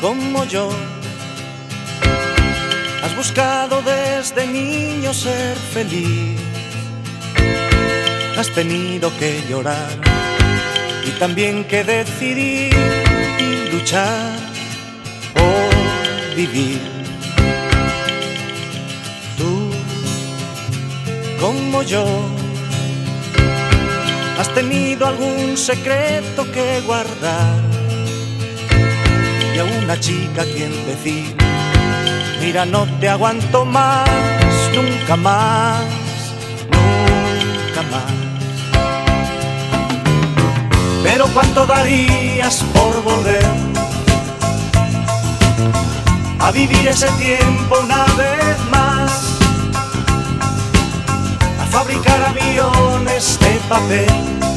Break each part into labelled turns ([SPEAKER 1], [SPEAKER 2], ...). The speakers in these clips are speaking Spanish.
[SPEAKER 1] como yo. Has buscado desde niño ser feliz, has tenido que llorar y también que decidir y luchar por vivir. Tú, como yo, has tenido algún secreto que guardar y a una chica a quien decir: mira, no te aguanto más, nunca más, nunca más. Pero ¿cuánto darías por volver a vivir ese tiempo una vez más? A fabricar aviones de papel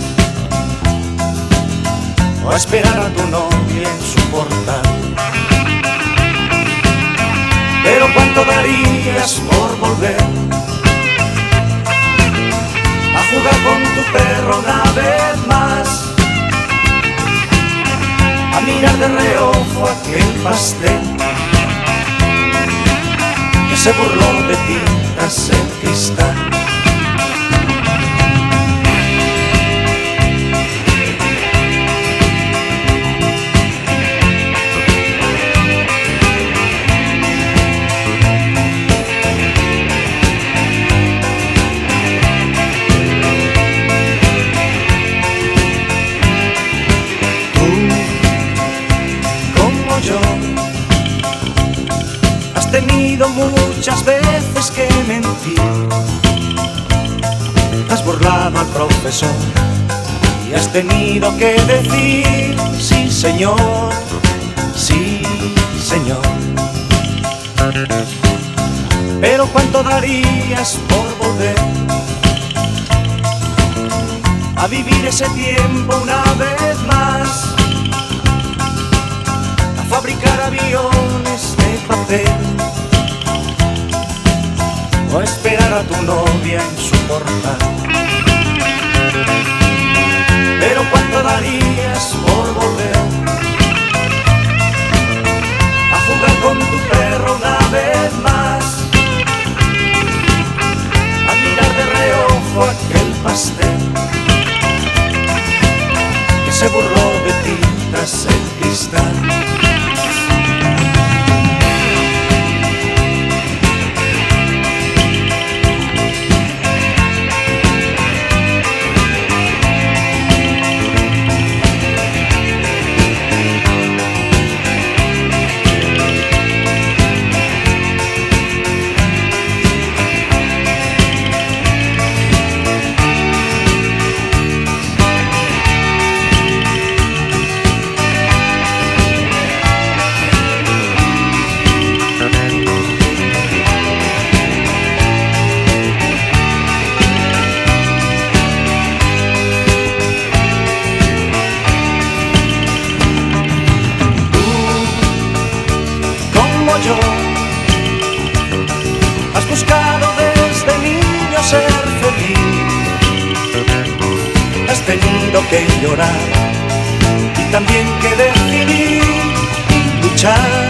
[SPEAKER 1] o a esperar a tu novia en su portal. Pero ¿cuánto darías por volver a jugar con tu perro una vez más? A mirar de reojo aquel pastel que se burló de ti tras el cristal. Has tenido muchas veces que mentir, has burlado al profesor y has tenido que decir: sí señor, sí señor. Pero ¿cuánto darías por volver a vivir ese tiempo una vez más? A fabricar aviones de papel o a esperar a tu novia en su portal. Pero ¿cuánto darías por volver a jugar con tu perro una vez más? A mirar de reojo aquel pastel que se burló de ti tras el cristal. Has buscado desde niño ser feliz, has tenido que llorar y también que decidir y luchar